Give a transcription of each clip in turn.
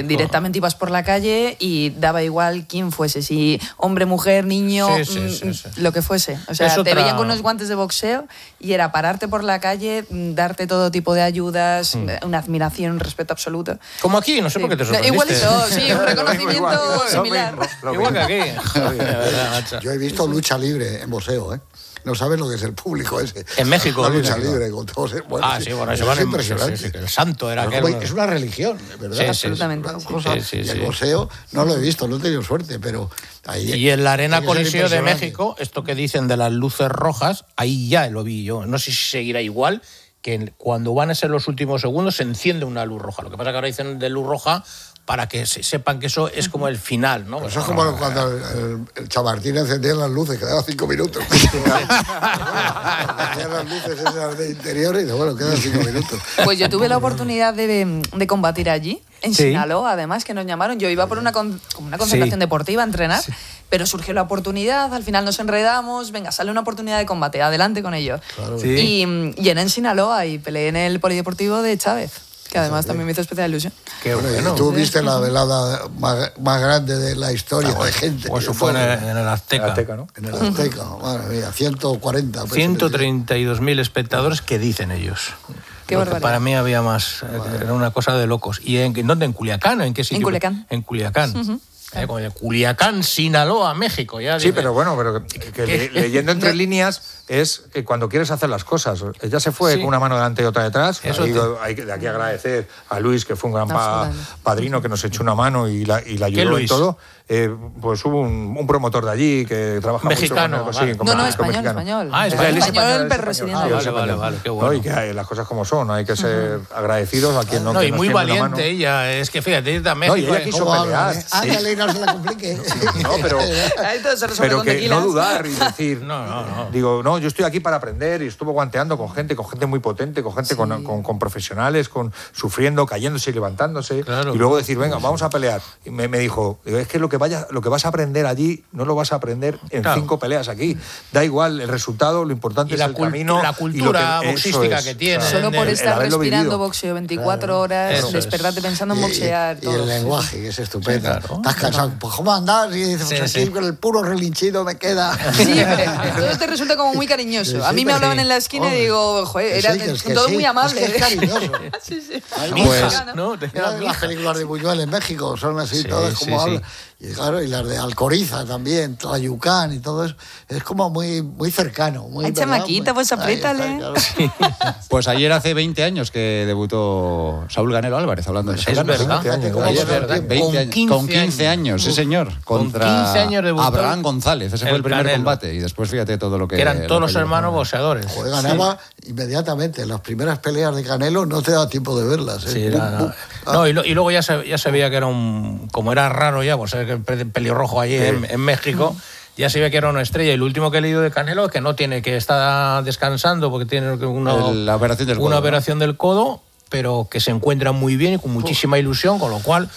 directamente ibas por la calle y daba igual quién fuese, si hombre, mujer, niño, lo que fuese. O sea, te veían con unos guantes de boxeo y era pararte por la calle, darte todo tipo de ayudas, una admiración, un respeto absoluto. Como aquí, no sé por qué te sorprendiste. Igualito, sí, un reconocimiento similar. Igual que aquí. Yo he visto lucha libre en boxeo, ¿eh? No sabes lo que es el público ese. En México. La lucha libre con todos. Bueno, eso es impresionante. Sí, el santo era aquel. Es una religión, ¿verdad? Sí, absolutamente. Y el boxeo no lo he visto, no he tenido suerte, pero ahí. Y en la Arena Coliseo de México, esto que dicen de las luces rojas, ahí ya lo vi yo. No sé si seguirá igual, que cuando van a ser los últimos segundos se enciende una luz roja. Lo que pasa es que ahora dicen de luz roja para que sepan que eso es como el final, ¿no? Eso es como cuando el Chamartín encendía las luces, quedaba 5 minutos. Encendían las luces esas de interior y bueno, quedan 5 minutos. Pues yo tuve la oportunidad de combatir allí, en Sinaloa, además, que nos llamaron. Yo iba por una concentración deportiva a entrenar, pero surgió la oportunidad, al final nos enredamos, venga, sale una oportunidad de combate, adelante con ello. Claro. Y llené en Sinaloa y peleé en el polideportivo de Chávez, que además también me hizo especial ilusión. Qué bueno. Tú viste la velada más grande de la historia de gente. Pues eso fue en el Azteca. ¿No? En el Azteca, madre mía, 140. 132.000 espectadores, que dicen ellos. Qué barbaridad. Para mí había más, era una cosa de locos. ¿Y en dónde? ¿En Culiacán? ¿En qué sitio? En Culiacán. En Culiacán. Culiacán, Sinaloa, México. Ya sí, pero bueno, leyendo entre líneas es que cuando quieres hacer las cosas. Ella se fue con una mano delante y otra detrás. Hay de aquí agradecer a Luis, que fue un gran padrino, que nos echó una mano y la ayudó en todo. Pues hubo un promotor de allí que trabaja mexicano, mucho con español. Español residente. Vale, qué bueno. Y que las cosas como son, hay que ser agradecidos a quien y muy valiente ella, es que fíjate, ella también. No, y ella quiso pelear. Ándale, no se la complique. No, pero que no dudar y decir, digo, no, yo estoy aquí para aprender, y estuvo guanteando con gente muy potente, con gente con profesionales, sufriendo, cayéndose y levantándose, y luego decir, venga, vamos a pelear. Y me dijo, es que lo que vas a aprender allí no lo vas a aprender en 5 peleas aquí. Da igual el resultado, lo importante es el camino. La cultura boxística que tiene. Solo por estar respirando boxeo 24 horas, despertarte pensando en boxear. Y el lenguaje, que es estupendo. Estás cansado, pues ¿cómo andás? Y dices, pues así con el puro relinchido me queda. Sí, todo te resulta como muy cariñoso. A mí me hablaban en la esquina y digo, joder, era todo muy amable. Es cariñoso. Pues, las películas de Buñuel en México son así, todas como hablan. Y claro, y las de Alcoriza también, Tlayucán y todo eso, es como muy cercano. Ay, chamaquita, pues apriétale. Claro. Pues ayer hace 20 años que debutó Saúl Canelo Álvarez, hablando de Saúl. Es verdad. Con 15 años, sí señor, contra 15 años debutó Abraham González. Ese fue el primer combate, y después fíjate todo lo que... eran todos los hermanos boxeadores. Joder, ganaba inmediatamente. Las primeras peleas de Canelo no te da tiempo de verlas. Y luego ya se veía que era como era raro ya, pues el pelirrojo allí en México, ya se veía que era una estrella. Y lo último que he leído de Canelo es que no tiene, que está descansando porque tiene una operación del codo, pero que se encuentra muy bien y con muchísima ilusión, con lo cual,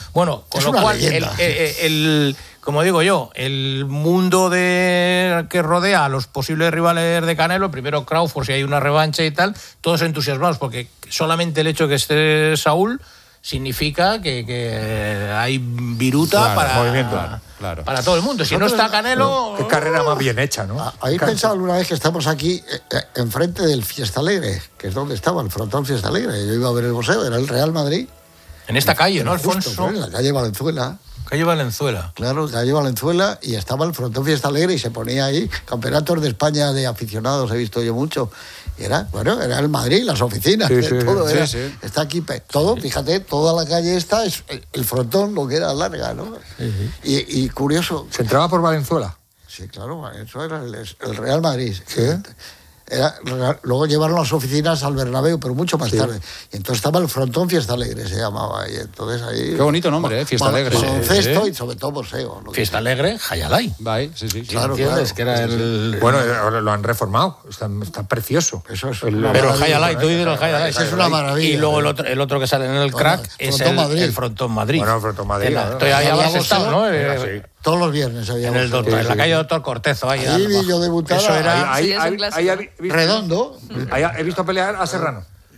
como digo yo, el mundo que rodea a los posibles rivales de Canelo, primero Crawford, si hay una revancha y tal, todos entusiasmados, porque solamente el hecho que esté Saúl significa que hay viruta para todo el mundo. Si no está Canelo... Qué carrera más bien hecha, ¿no? ¿Habéis pensado alguna vez que estamos aquí enfrente del Fiesta Alegre, que es donde estaba el frontón Fiesta Alegre? Yo iba a ver el boxeo, era el Real Madrid. En esta calle, ¿no, Alfonso? Justo, en la calle Valenzuela. Calle Valenzuela. Claro, calle Valenzuela, y estaba el frontón Fiesta Alegre y se ponía ahí campeonatos de España de aficionados, he visto yo mucho. Y era el Madrid, las oficinas, todo era. Está aquí todo, fíjate, toda la calle esta es el frontón, lo que era larga, ¿no? Y curioso. ¿Se entraba por Valenzuela? Sí, claro, eso era el Real Madrid. ¿Sí? Luego llevaron las oficinas al Bernabéu, pero mucho más tarde. Y entonces estaba el frontón Fiesta Alegre, se llamaba. Y entonces ahí... Qué bonito nombre, Fiesta Alegre. Baloncesto y sobre todo boxeo. Fiesta Alegre, Jayalay. Sí. Claro. Que era el... Bueno, ahora lo han reformado, está precioso. Eso es pero el Jayalay, tú dices el Jayalay. Eso es una maravilla. Y luego el otro que sale en el crack es el Frontón Madrid. Bueno, el Frontón Madrid. Ahí habías estado, ¿no? Todos los viernes había en la calle Doctor Cortezo. Ahí vi yo debutar. Eso era... Redondo. He visto pelear a Serrano.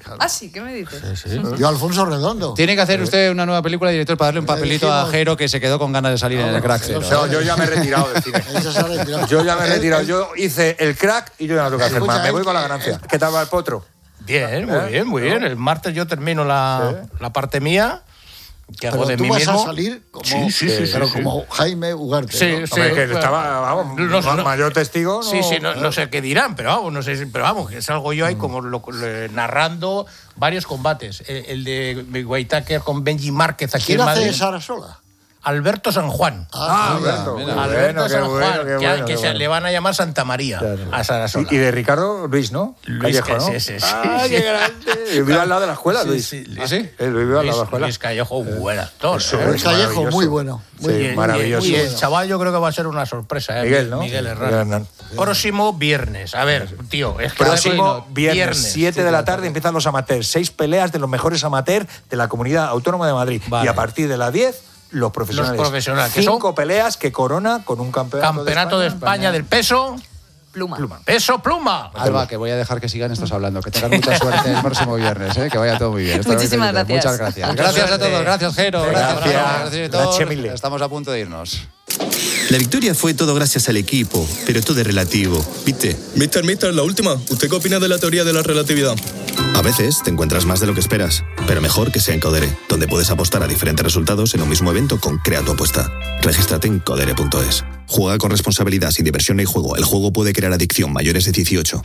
Claro. Ah, sí, ¿qué me dices? Sí. Yo, Alfonso Redondo. Tiene que hacer usted una nueva película, director, para darle un papelito a Jero, que se quedó con ganas de salir en el Crack 0. No, yo ya me he retirado del cine. Yo ya me he retirado. Yo hice el Crack y yo ya no tengo que hacer más. Me voy con la ganancia. ¿Qué tal va el potro? Bien, muy bien. El martes yo termino la parte mía. Que hago de mí mismo. Pero tú vas a salir como, como Jaime Ugarte. Sí, ¿no? sí. Hombre, que estaba, mayor testigo. No... No sé qué dirán, pero vamos, que salgo yo ahí como narrando varios combates. El de Whitaker con Benji Márquez aquí en Madrid. ¿Quién hace Sarasola? Alberto San Juan. Alberto. Alberto San Juan, que le van a llamar Santa María a Sarasola. Y de Ricardo Luis, ¿no? Luis Callejo, ¿no? Sí. ¡Qué grande! Vive al lado de la escuela, Luis. Sí. ¿Sí? Él vive al lado de la escuela. Luis Callejo, buen actor. Luis Callejo, muy bueno. Maravilloso. Y el chaval yo creo que va a ser una sorpresa. Miguel, ¿no? Miguel Herrán. Próximo viernes. A ver, tío. Próximo viernes, 7 de la tarde, empiezan los amateurs. 6 peleas de los mejores amateurs de la Comunidad Autónoma de Madrid. Vale. Y a partir de las 10... Los profesionales. 5 peleas que corona con un campeonato de España del peso pluma. Peso pluma. Alba, que voy a dejar que sigan estos hablando. Que tengan mucha suerte el próximo viernes, que vaya todo muy bien. Muchísimas gracias. Muchas gracias. Gracias a todos. Gracias, Jero. Gracias a todos. Estamos a punto de irnos. La victoria fue todo gracias al equipo, pero todo es relativo, ¿viste? Mister, la última. ¿Usted qué opina de la teoría de la relatividad? A veces te encuentras más de lo que esperas, pero mejor que sea en Codere, donde puedes apostar a diferentes resultados en un mismo evento con Crea tu apuesta. Regístrate en codere.es. Juega con responsabilidad, sin diversión ni juego. El juego puede crear adicción. Mayores de 18.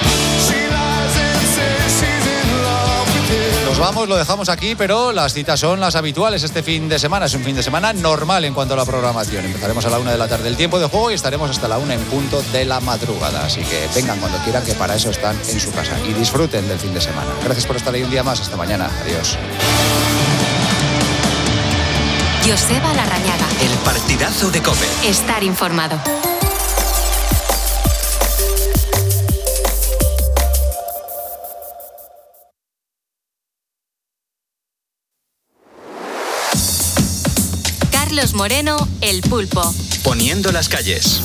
Nos vamos, lo dejamos aquí, pero las citas son las habituales este fin de semana. Es un fin de semana normal en cuanto a la programación. Empezaremos a la 1 de la tarde el tiempo de juego y estaremos hasta la 1 en punto de la madrugada. Así que vengan cuando quieran, que para eso están en su casa. Y disfruten del fin de semana. Gracias por estar ahí un día más. Hasta mañana. Adiós. Joseba Larrañaga. El partidazo de COPE. Estar informado. Carlos Moreno, El Pulpo. Poniendo las calles.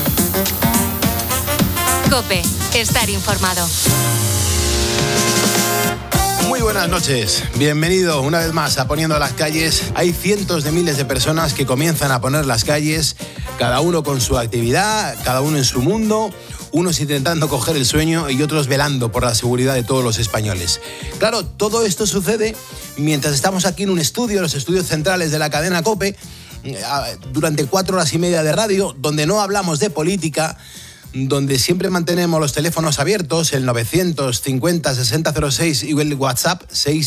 COPE. Estar informado. Muy buenas noches, bienvenido una vez más a Poniendo las Calles. Hay cientos de miles de personas que comienzan a poner las calles, cada uno con su actividad, cada uno en su mundo, unos intentando coger el sueño y otros velando por la seguridad de todos los españoles. Claro, todo esto sucede mientras estamos aquí en un estudio, los estudios centrales de la cadena COPE, durante 4 horas y media de radio, donde no hablamos de política, donde siempre mantenemos los teléfonos abiertos, el 950-6006 y el WhatsApp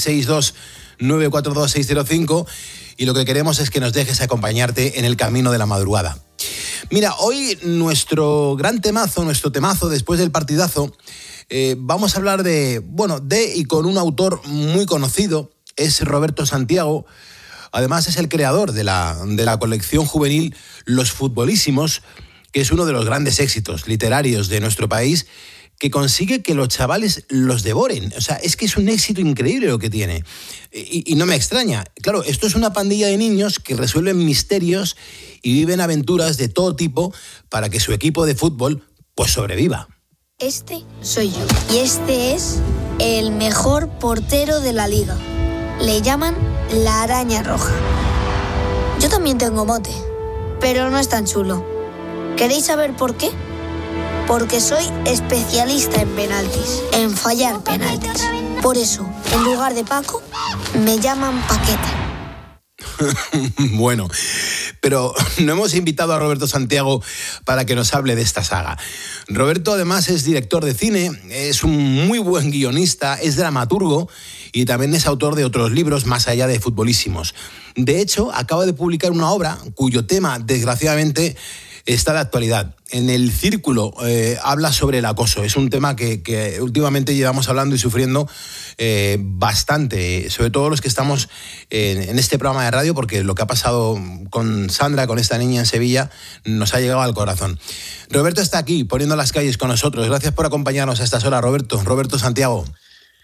662-942-605, y lo que queremos es que nos dejes acompañarte en el camino de la madrugada. Mira, hoy nuestro gran temazo, nuestro temazo después del partidazo, vamos a hablar de y con un autor muy conocido, es Roberto Santiago. Además es el creador de la colección juvenil Los Futbolísimos, que es uno de los grandes éxitos literarios de nuestro país, que consigue que los chavales los devoren. O sea, es que es un éxito increíble lo que tiene. Y no me extraña. Claro, esto es una pandilla de niños que resuelven misterios y viven aventuras de todo tipo para que su equipo de fútbol pues sobreviva. Este soy yo. Y este es el mejor portero de la liga. Le llaman la araña roja. Yo también tengo mote, pero no es tan chulo. ¿Queréis saber por qué? Porque soy especialista en penaltis, en fallar penaltis. Por eso, en lugar de Paco, me llaman Paquete. Bueno, pero no hemos invitado a Roberto Santiago para que nos hable de esta saga. Roberto además es director de cine, es un muy buen guionista, es dramaturgo y también es autor de otros libros más allá de Futbolísimos. De hecho, acaba de publicar una obra cuyo tema, desgraciadamente, está de actualidad. En El Círculo habla sobre el acoso. Es un tema que últimamente llevamos hablando y sufriendo bastante, sobre todo los que estamos en este programa de radio, porque lo que ha pasado con Sandra, con esta niña en Sevilla, nos ha llegado al corazón. Roberto está aquí, Poniendo las Calles con nosotros. Gracias por acompañarnos a estas horas, Roberto. Roberto Santiago.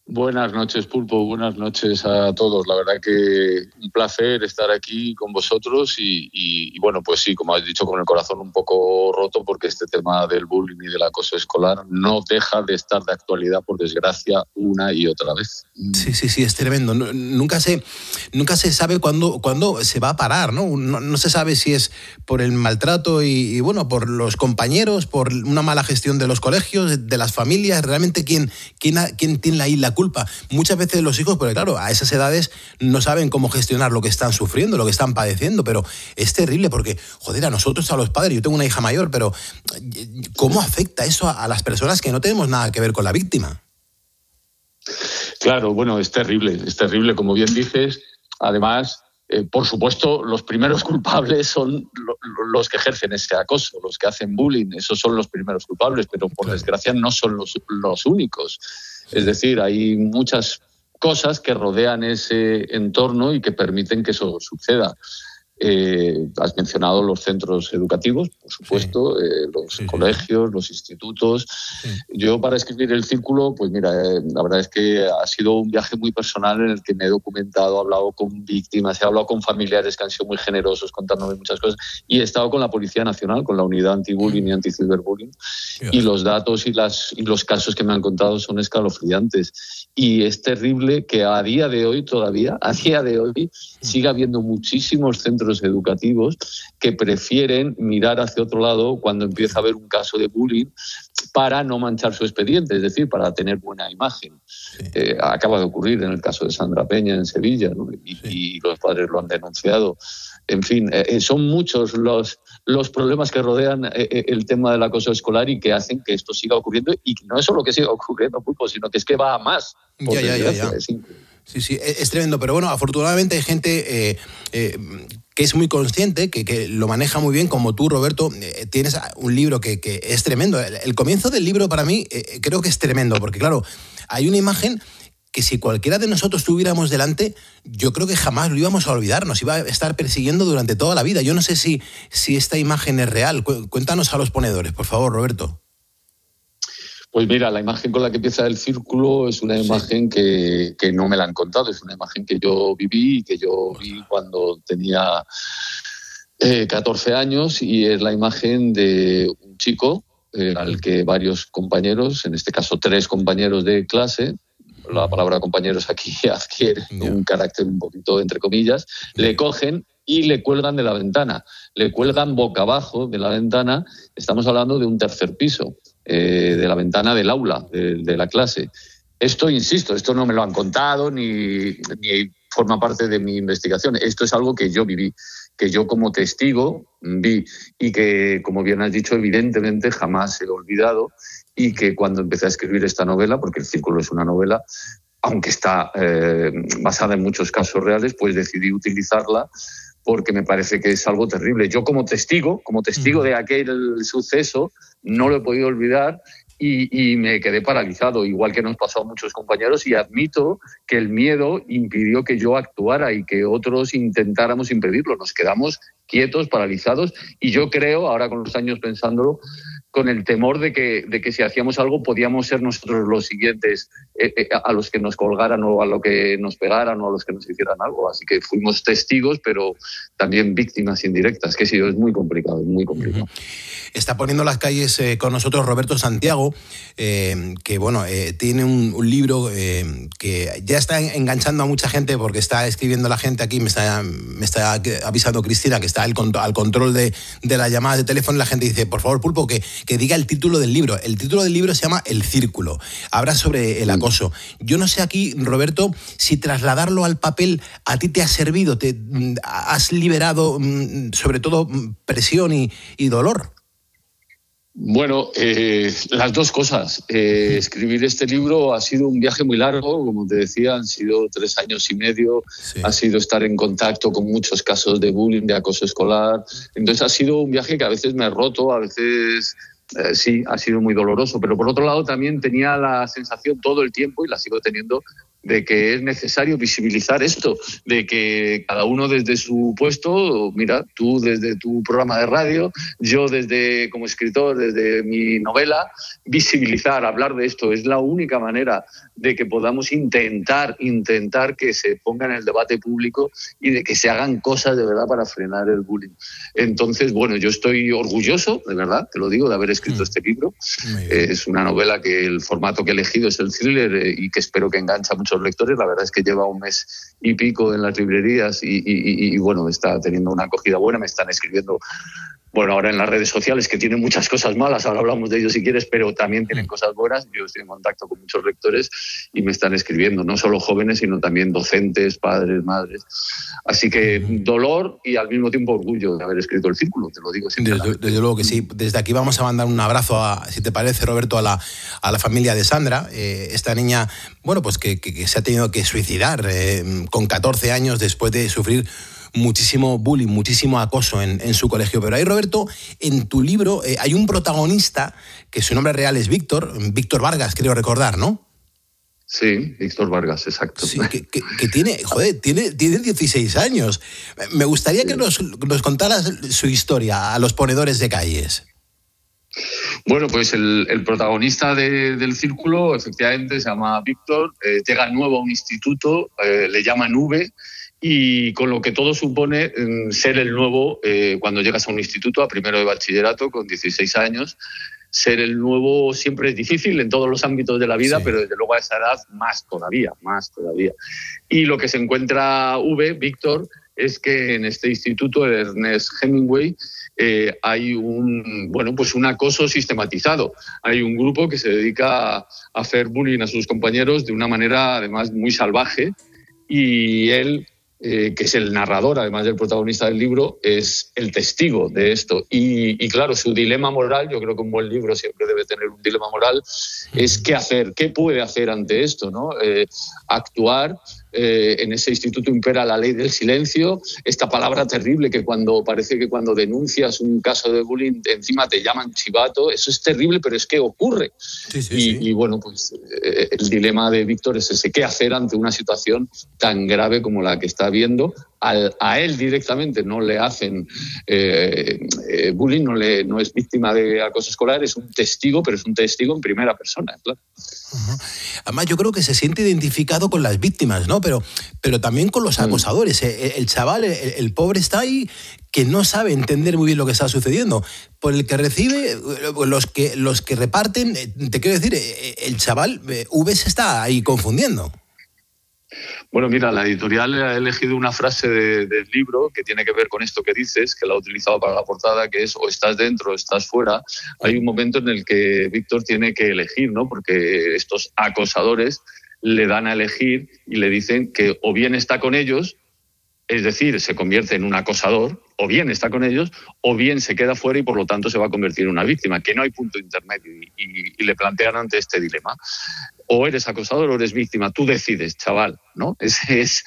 Buenas noches, Pulpo, buenas noches a todos. La verdad que un placer estar aquí con vosotros y bueno, pues sí, como habéis dicho, con el corazón un poco roto porque este tema del bullying y del acoso escolar no deja de estar de actualidad, por desgracia, una y otra vez. Sí, es tremendo. Nunca se sabe cuándo se va a parar, ¿no? No se sabe si es por el maltrato y bueno, por los compañeros, por una mala gestión de los colegios, de las familias, realmente quién tiene ahí la culpa. Muchas veces los hijos, porque claro, a esas edades no saben cómo gestionar lo que están sufriendo, lo que están padeciendo, pero es terrible porque, joder, a nosotros, a los padres, yo tengo una hija mayor, pero ¿cómo afecta eso a las personas que no tenemos nada que ver con la víctima? Claro, bueno, es terrible, como bien dices. Además, por supuesto, los primeros culpables son los que ejercen ese acoso, los que hacen bullying, esos son los primeros culpables, pero por desgracia no son los únicos. Es decir, hay muchas cosas que rodean ese entorno y que permiten que eso suceda. Has mencionado los centros educativos, por supuesto, los colegios, los institutos. Yo, para escribir El Círculo, pues mira, la verdad es que ha sido un viaje muy personal en el que me he documentado, he hablado con víctimas, he hablado con familiares que han sido muy generosos contándome muchas cosas, y he estado con la Policía Nacional, con la Unidad Anti-Bullying y Anti-Ciberbullying, y los datos y los casos que me han contado son escalofriantes. Y es terrible que a día de hoy, siga habiendo muchísimos centros educativos que prefieren mirar hacia otro lado cuando empieza a haber un caso de bullying para no manchar su expediente, es decir, para tener buena imagen. Acaba de ocurrir en el caso de Sandra Peña en Sevilla, ¿no? Y los padres lo han denunciado. En fin, son muchos los problemas que rodean el tema del acoso escolar y que hacen que esto siga ocurriendo, y no es solo que siga ocurriendo, Pulpo, sino que es que va a más. Ya. Sí, es tremendo, pero bueno, afortunadamente hay gente que es muy consciente, que lo maneja muy bien, como tú, Roberto. Tienes un libro que es tremendo. El comienzo del libro para mí creo que es tremendo, porque claro, hay una imagen que si cualquiera de nosotros tuviéramos delante, yo creo que jamás lo íbamos a olvidar, nos iba a estar persiguiendo durante toda la vida. Yo no sé si esta imagen es real. Cuéntanos a los ponedores, por favor, Roberto. Pues mira, la imagen con la que empieza El Círculo es una imagen que no me la han contado, es una imagen que yo viví y que yo vi cuando tenía 14 años, y es la imagen de un chico al que varios compañeros, en este caso 3 compañeros de clase, la palabra compañeros aquí adquiere un carácter un poquito entre comillas, le cogen y le cuelgan de la ventana, le cuelgan boca abajo de la ventana. Estamos hablando de un 3er piso, de la ventana del aula, de la clase. Esto, insisto, esto no me lo han contado ni forma parte de mi investigación. Esto es algo que yo viví, que yo como testigo vi, y que, como bien has dicho, evidentemente jamás he olvidado, y que cuando empecé a escribir esta novela, porque El Círculo es una novela, aunque está basada en muchos casos reales, pues decidí utilizarla porque me parece que es algo terrible. Yo como testigo de aquel suceso, no lo he podido olvidar y me quedé paralizado, igual que nos pasó a muchos compañeros, y admito que el miedo impidió que yo actuara y que otros intentáramos impedirlo. Nos quedamos quietos, paralizados, y yo creo, ahora con los años pensándolo, con el temor de que si hacíamos algo podíamos ser nosotros los siguientes a los que nos colgaran o a los que nos pegaran o a los que nos hicieran algo. Así que fuimos testigos, pero también víctimas indirectas, que sí, es muy complicado, muy complicado. Está poniendo las calles con nosotros Roberto Santiago, que bueno, tiene un libro que ya está enganchando a mucha gente, porque está escribiendo la gente aquí, me está avisando Cristina que está al control de la llamada de teléfono, y la gente dice, por favor, Pulpo, que diga el título del libro. El título del libro se llama El Círculo. Habla sobre el acoso. Yo no sé aquí, Roberto, si trasladarlo al papel a ti te ha servido, te has liberado sobre todo presión y dolor. Bueno, las dos cosas. Escribir este libro ha sido un viaje muy largo, como te decía, han sido 3 años y medio, ha sido estar en contacto con muchos casos de bullying, de acoso escolar. Entonces ha sido un viaje que a veces me ha roto, a veces sí, ha sido muy doloroso, pero por otro lado también tenía la sensación todo el tiempo, y la sigo teniendo, de que es necesario visibilizar esto, de que cada uno desde su puesto, mira, tú desde tu programa de radio, yo desde como escritor, desde mi novela, visibilizar, hablar de esto. Es la única manera de que podamos intentar que se ponga en el debate público y de que se hagan cosas de verdad para frenar el bullying. Entonces, bueno, yo estoy orgulloso, de verdad, te lo digo, de haber escrito este libro. Es una novela que el formato que he elegido es el thriller y que espero que enganche a muchos lectores. La verdad es que lleva un mes y pico en las librerías y bueno, está teniendo una acogida buena, me están escribiendo. Bueno, ahora en las redes sociales, que tienen muchas cosas malas, ahora hablamos de ello si quieres, pero también tienen cosas buenas. Yo estoy en contacto con muchos lectores y me están escribiendo, no solo jóvenes, sino también docentes, padres, madres. Así que dolor y al mismo tiempo orgullo de haber escrito El Círculo, te lo digo siempre. Desde luego que sí. Desde aquí vamos a mandar un abrazo, si te parece, Roberto, a la familia de Sandra, esta niña, bueno, pues que se ha tenido que suicidar con 14 años después de sufrir muchísimo bullying, muchísimo acoso en su colegio. Pero ahí, Roberto, en tu libro hay un protagonista que su nombre real es Víctor Vargas, creo recordar, ¿no? Sí, Víctor Vargas, exacto. Sí, que tiene 16 años. Me gustaría que nos contaras su historia a los ponedores de calles. Bueno, pues el protagonista del Círculo efectivamente se llama Víctor, llega nuevo a un instituto, le llaman V, y con lo que todo supone ser el nuevo, cuando llegas a un instituto, a primero de bachillerato, con 16 años, ser el nuevo siempre es difícil en todos los ámbitos de la vida, sí. Pero desde luego a esa edad más todavía. Y lo que se encuentra Víctor, es que en este instituto, el Ernest Hemingway, hay un acoso sistematizado. Hay un grupo que se dedica a hacer bullying a sus compañeros de una manera además muy salvaje, y él, que es el narrador, además del protagonista del libro, es el testigo de esto. Y claro, su dilema moral, yo creo que un buen libro siempre debe tener un dilema moral, es qué hacer, qué puede hacer ante esto, ¿no? Actuar. En ese instituto impera la ley del silencio, esta palabra terrible que parece que cuando denuncias un caso de bullying encima te llaman chivato. Eso es terrible, pero es que ocurre. Sí. Y bueno, pues el dilema de Víctor es ese: qué hacer ante una situación tan grave como la que está viendo. A él directamente no le hacen bullying, no es víctima de acoso escolar, es un testigo, pero es un testigo en primera persona, claro. Uh-huh. Además, yo creo que se siente identificado con las víctimas, ¿no? Pero también con los acosadores. El chaval, el pobre, está ahí, que no sabe entender muy bien lo que está sucediendo. Por el que recibe, los que reparten, te quiero decir, el chaval se está ahí confundiendo. Bueno, mira, la editorial ha elegido una frase del libro que tiene que ver con esto que dices, que la ha utilizado para la portada, que es: o estás dentro o estás fuera. Hay un momento en el que Víctor tiene que elegir, ¿no? Porque estos acosadores le dan a elegir y le dicen que o bien está con ellos, es decir, se convierte en un acosador, o bien está con ellos, o bien se queda fuera y por lo tanto se va a convertir en una víctima, que no hay punto intermedio, y le plantean ante este dilema: o eres acosador o eres víctima, tú decides, chaval, ¿no? Ese es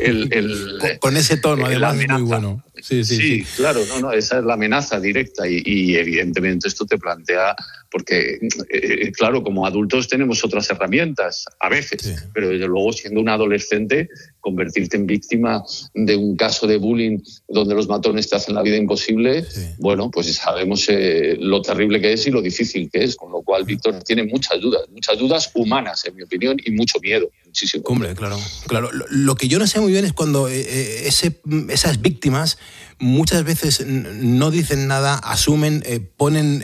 con ese tono, además, muy bueno. Sí, claro, esa es la amenaza directa y evidentemente esto te plantea, porque claro, como adultos tenemos otras herramientas a veces, pero desde luego siendo un adolescente, convertirte en víctima de un caso de bullying donde los matones te hacen la vida imposible, bueno, pues sabemos lo terrible que es y lo difícil que es, con lo cual Víctor tiene muchas dudas humanas, en mi opinión, y mucho miedo, muchísimo. Hombre, claro. Lo que yo no sé muy bien es cuando esas víctimas muchas veces no dicen nada, asumen, ponen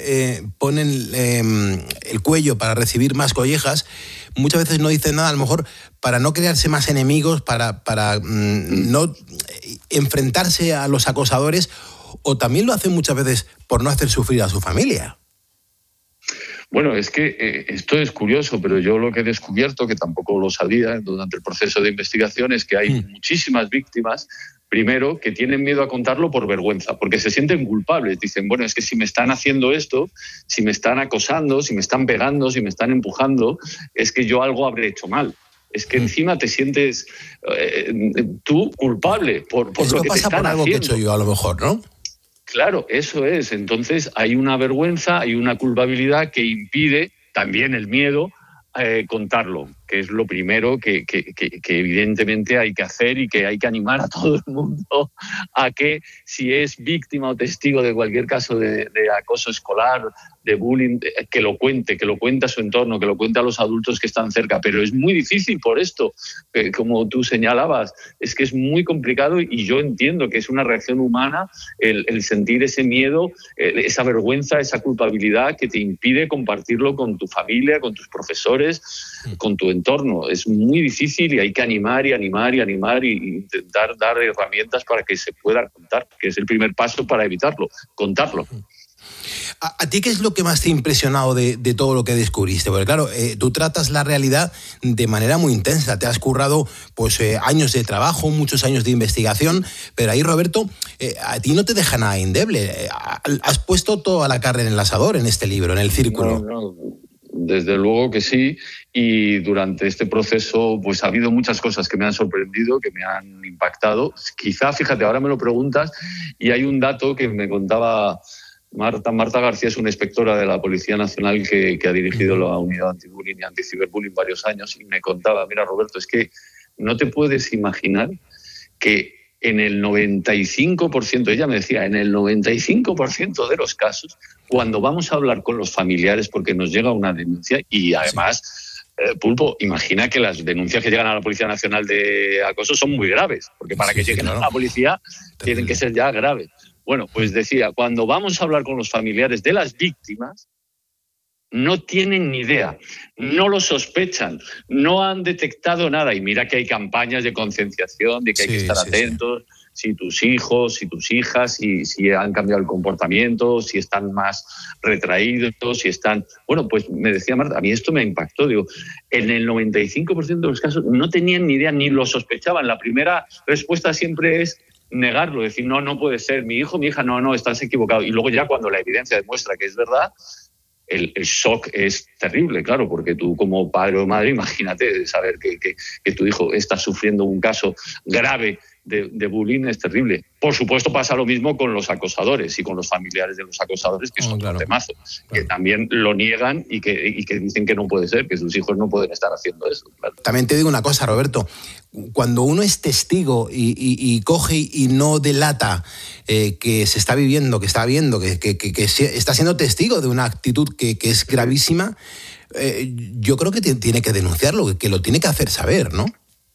el cuello para recibir más collejas. Muchas veces no dicen nada, a lo mejor para no crearse más enemigos, para no enfrentarse a los acosadores, o también lo hacen muchas veces por no hacer sufrir a su familia. Bueno, es que esto es curioso, pero yo lo que he descubierto, que tampoco lo sabía durante el proceso de investigación, es que hay muchísimas víctimas, primero, que tienen miedo a contarlo por vergüenza, porque se sienten culpables. Dicen, bueno, es que si me están haciendo esto, si me están acosando, si me están pegando, si me están empujando, es que yo algo habré hecho mal. Es que encima te sientes tú culpable por lo que te están haciendo. Eso pasa por algo que he hecho yo, a lo mejor, ¿no? Claro, eso es. Entonces hay una vergüenza, hay una culpabilidad que impide, también el miedo, contarlo. que es lo primero que evidentemente hay que hacer y que hay que animar a todo el mundo a que, si es víctima o testigo de cualquier caso de acoso escolar, de bullying, que lo cuente a su entorno, que lo cuente a los adultos que están cerca. Pero es muy difícil por esto, como tú señalabas, es que es muy complicado, y yo entiendo que es una reacción humana el sentir ese miedo, esa vergüenza, esa culpabilidad que te impide compartirlo con tu familia, con tus profesores, con tu entorno. Es muy difícil, y hay que animar y intentar dar herramientas para que se pueda contar, que es el primer paso para evitarlo, contarlo. ¿A ti qué es lo que más te ha impresionado de todo lo que descubriste? Porque claro, tú tratas la realidad de manera muy intensa. Te has currado pues años de trabajo, muchos años de investigación, pero ahí, Roberto, a ti no te deja nada indeble. Has puesto toda la carne en el asador en este libro, en El Círculo. No, desde luego que sí, y durante este proceso pues ha habido muchas cosas que me han sorprendido, que me han impactado. Quizá, fíjate, ahora me lo preguntas, y hay un dato que me contaba Marta García, es una inspectora de la Policía Nacional que ha dirigido la unidad antibullying y anticiberbullying varios años, y me contaba, mira, Roberto, es que no te puedes imaginar que en el 95%, ella me decía, en el 95% de los casos, cuando vamos a hablar con los familiares porque nos llega una denuncia, y además, Pulpo, imagina que las denuncias que llegan a la Policía Nacional de acoso son muy graves, porque para que lleguen a la policía tienen que ser ya graves. Bueno, pues decía, cuando vamos a hablar con los familiares de las víctimas, no tienen ni idea, no lo sospechan, no han detectado nada. Y mira que hay campañas de concienciación, de que hay que estar atentos, si tus hijos, si tus hijas, si han cambiado el comportamiento, si están más retraídos, si están... Bueno, pues me decía Marta, a mí esto me impactó, digo, en el 95% de los casos no tenían ni idea, ni lo sospechaban. La primera respuesta siempre es negarlo, decir, no puede ser, mi hijo, mi hija, no, estás equivocado. Y luego ya cuando la evidencia demuestra que es verdad, el shock es terrible, claro, porque tú como padre o madre, imagínate saber que tu hijo está sufriendo un caso grave de bullying, es terrible. Por supuesto pasa lo mismo con los acosadores y con los familiares de los acosadores, que es otro temazo, que también lo niegan y que dicen que no puede ser, que sus hijos no pueden estar haciendo eso. Claro. También te digo una cosa, Roberto, cuando uno es testigo y coge y no delata que se está viviendo, que está viendo, que está siendo testigo de una actitud que es gravísima, yo creo que tiene que denunciarlo, que lo tiene que hacer saber, ¿no?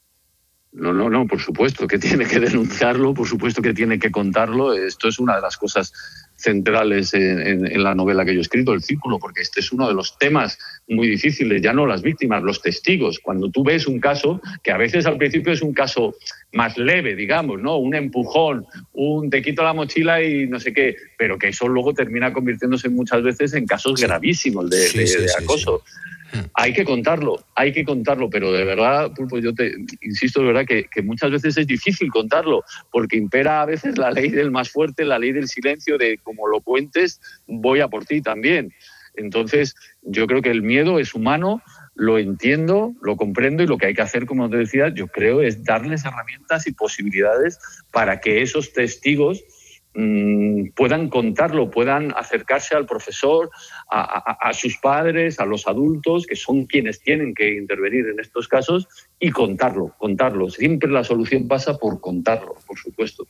No, por supuesto que tiene que denunciarlo, por supuesto que tiene que contarlo. Esto es una de las cosas centrales en la novela que yo he escrito, El Círculo, porque este es uno de los temas muy difíciles, ya no las víctimas, los testigos. Cuando tú ves un caso, que a veces al principio es un caso más leve, digamos, ¿no? Un empujón, un te quito la mochila y no sé qué, pero que eso luego termina convirtiéndose muchas veces en casos gravísimos de acoso. Hay que contarlo, pero de verdad, Pulpo, yo te insisto, de verdad que muchas veces es difícil contarlo, porque impera a veces la ley del más fuerte, la ley del silencio, de como lo cuentes, voy a por ti también. Entonces, yo creo que el miedo es humano, lo entiendo, lo comprendo, y lo que hay que hacer, como te decía, yo creo, es darles herramientas y posibilidades para que esos testigos puedan contarlo, puedan acercarse al profesor, a sus padres, a los adultos, que son quienes tienen que intervenir en estos casos, y contarlo. Siempre la solución pasa por contarlo, por supuesto.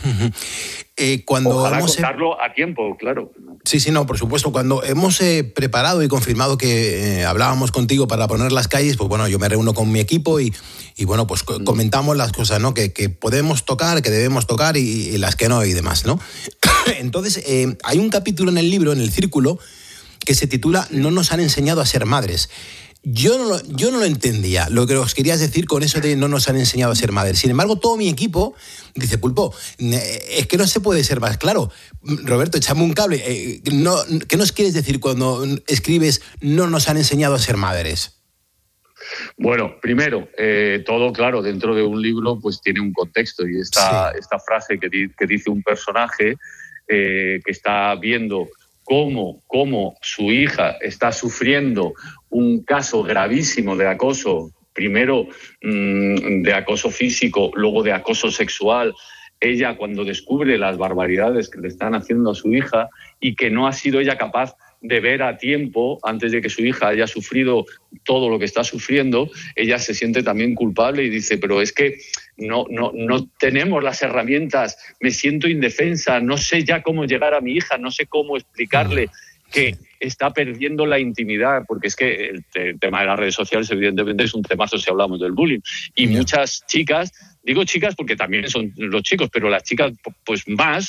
Ojalá contarlo a tiempo, claro. Sí, no, por supuesto. Cuando hemos preparado y confirmado que hablábamos contigo para poner las calles, pues bueno, yo me reúno con mi equipo y bueno, pues comentamos las cosas, ¿no? Que podemos tocar, que debemos tocar y las que no y demás, ¿no? Entonces, hay un capítulo en el libro, en El Círculo, que se titula No nos han enseñado a ser madres. Yo no lo entendía, lo que os querías decir con eso de no nos han enseñado a ser madres. Sin embargo, todo mi equipo dice, Pulpo, es que no se puede ser más claro. Roberto, échame un cable. ¿Qué nos quieres decir cuando escribes no nos han enseñado a ser madres? Bueno, primero, todo claro, dentro de un libro pues tiene un contexto, y esta frase que dice un personaje que está viendo cómo su hija está sufriendo un caso gravísimo de acoso, primero de acoso físico, luego de acoso sexual. Ella, cuando descubre las barbaridades que le están haciendo a su hija y que no ha sido ella capaz de ver a tiempo, antes de que su hija haya sufrido todo lo que está sufriendo, ella se siente también culpable y dice, pero es que no tenemos las herramientas, me siento indefensa, no sé ya cómo llegar a mi hija, no sé cómo explicarle que está perdiendo la intimidad, porque es que el tema de las redes sociales evidentemente es un temazo si hablamos del bullying. Y muchas chicas, digo chicas porque también son los chicos, pero las chicas pues más,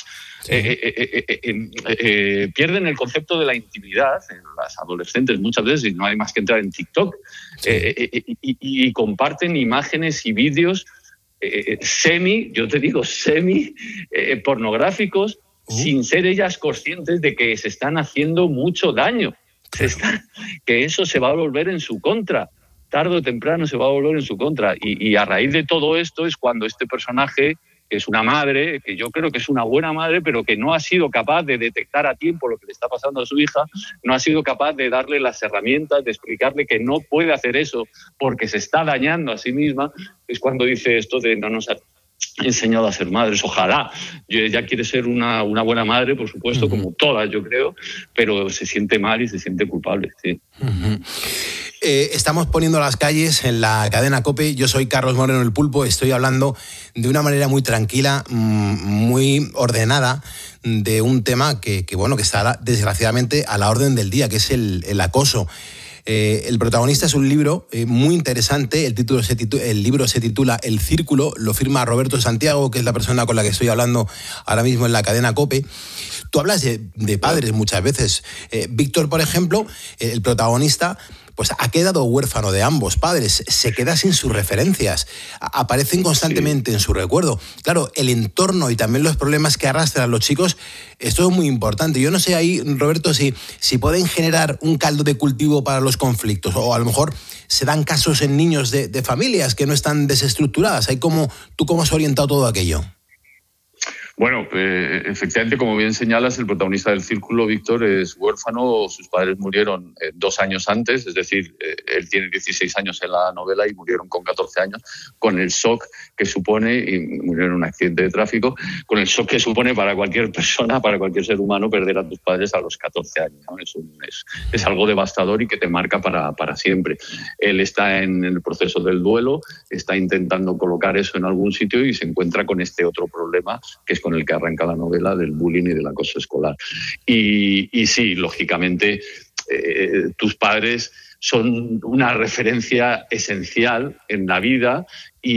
pierden el concepto de la intimidad, las adolescentes muchas veces, y no hay más que entrar en TikTok, y comparten imágenes y vídeos semi pornográficos, sin ser ellas conscientes de que se están haciendo mucho daño, que eso se va a volver en su contra, tarde o temprano se va a volver en su contra. Y a raíz de todo esto es cuando este personaje, que es una madre, que yo creo que es una buena madre, pero que no ha sido capaz de detectar a tiempo lo que le está pasando a su hija, no ha sido capaz de darle las herramientas, de explicarle que no puede hacer eso porque se está dañando a sí misma, es cuando dice esto de no nos ha enseñado a ser madres. Ojalá. Ella quiere ser una buena madre, por supuesto, como todas, yo creo, pero se siente mal y se siente culpable. Sí. Estamos poniendo las calles en la cadena COPE. Yo soy Carlos Moreno el Pulpo. Estoy hablando de una manera muy tranquila, muy ordenada, de un tema que está desgraciadamente a la orden del día, que es el acoso. El protagonista es un libro muy interesante. El libro se titula El Círculo, lo firma Roberto Santiago, que es la persona con la que estoy hablando ahora mismo en la cadena COPE. Tú hablas de padres muchas veces. Víctor, por ejemplo, el protagonista, pues ha quedado huérfano de ambos padres, se queda sin sus referencias, aparecen constantemente en su recuerdo. Claro, el entorno y también los problemas que arrastran los chicos, esto es muy importante. Yo no sé ahí, Roberto, si pueden generar un caldo de cultivo para los conflictos, o a lo mejor se dan casos en niños de familias que no están desestructuradas. ¿Tú cómo has orientado todo aquello? Bueno, efectivamente, como bien señalas, el protagonista del Círculo, Víctor, es huérfano. Sus padres murieron 2 años antes, es decir, él tiene 16 años en la novela y murieron con 14 años, con el shock que supone, y murieron en un accidente de tráfico, con el shock que supone para cualquier persona, para cualquier ser humano, perder a tus padres a los 14 años, ¿no? Es algo devastador y que te marca para siempre. Él está en el proceso del duelo, está intentando colocar eso en algún sitio y se encuentra con este otro problema, que es con el que arranca la novela, del bullying y del acoso escolar. Y sí, lógicamente, tus padres son una referencia esencial en la vida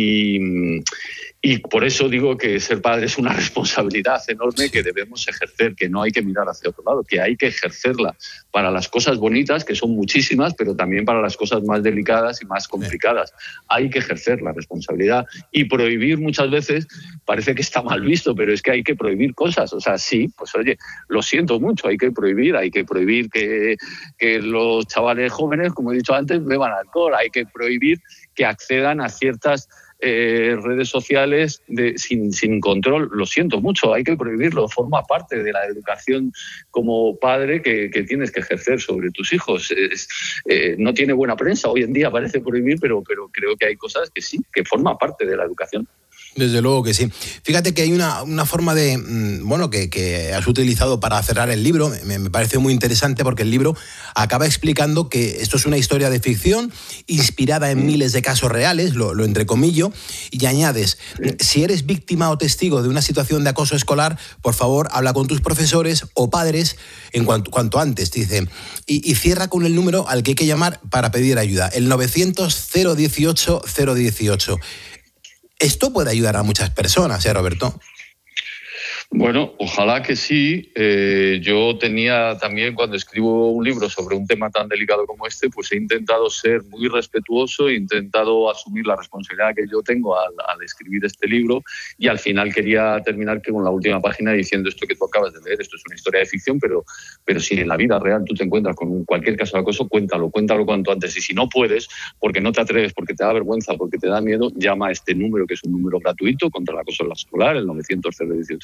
y por eso digo que ser padre es una responsabilidad enorme que debemos ejercer, que no hay que mirar hacia otro lado, que hay que ejercerla para las cosas bonitas, que son muchísimas, pero también para las cosas más delicadas y más complicadas. Hay que ejercer la responsabilidad y prohibir muchas veces parece que está mal visto, pero es que hay que prohibir cosas. O sea, sí, pues oye, lo siento mucho, hay que prohibir que los chavales jóvenes, como he dicho antes, beban alcohol, hay que prohibir que accedan a ciertas redes sociales sin control. Lo siento mucho, hay que prohibirlo, forma parte de la educación como padre que tienes que ejercer sobre tus hijos. No tiene buena prensa hoy en día, parece prohibir, pero creo que hay cosas que sí, que forma parte de la educación. Desde luego que sí. Fíjate que hay una forma que has utilizado para cerrar el libro, me parece muy interesante, porque el libro acaba explicando que esto es una historia de ficción inspirada en miles de casos reales, lo entrecomillo, y añades, si eres víctima o testigo de una situación de acoso escolar, por favor, habla con tus profesores o padres en cuanto antes, dice. Y cierra con el número al que hay que llamar para pedir ayuda, el 900-018-018. Esto puede ayudar a muchas personas, Roberto. Bueno, ojalá que sí. Yo tenía también, cuando escribo un libro sobre un tema tan delicado como este, pues he intentado ser muy respetuoso, he intentado asumir la responsabilidad que yo tengo al escribir este libro, y al final quería terminar con la última página diciendo esto que tú acabas de leer. Esto es una historia de ficción, pero si en la vida real tú te encuentras con cualquier caso de acoso, cuéntalo cuanto antes. Y si no puedes, porque no te atreves, porque te da vergüenza, porque te da miedo, llama a este número, que es un número gratuito contra el acoso escolar, el 900-018-018.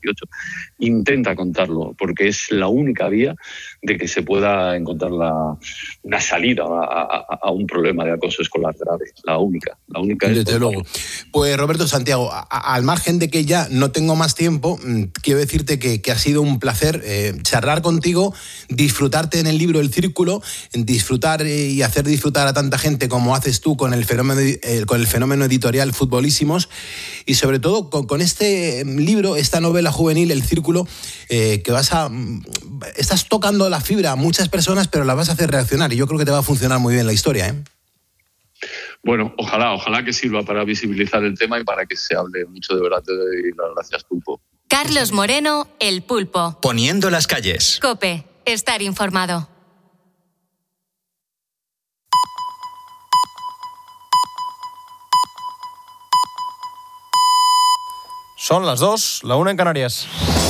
18. Intenta contarlo, porque es la única vía de que se pueda encontrar una salida a un problema de acoso escolar grave. La única. Desde luego. Pues Roberto Santiago, al margen de que ya no tengo más tiempo, quiero decirte que ha sido un placer charlar contigo, disfrutarte en el libro El Círculo, disfrutar y hacer disfrutar a tanta gente como haces tú con el fenómeno editorial Futbolísimos, y sobre todo con este libro, esta novela juvenil El Círculo, que estás tocando la fibra a muchas personas, pero la vas a hacer reaccionar, y yo creo que te va a funcionar muy bien la historia, ¿eh? Bueno, ojalá que sirva para visibilizar el tema y para que se hable mucho. De verdad, te doy las gracias, Pulpo. Carlos Moreno, El Pulpo. Poniendo las calles. COPE, estar informado. Son las 2, la 1 en Canarias.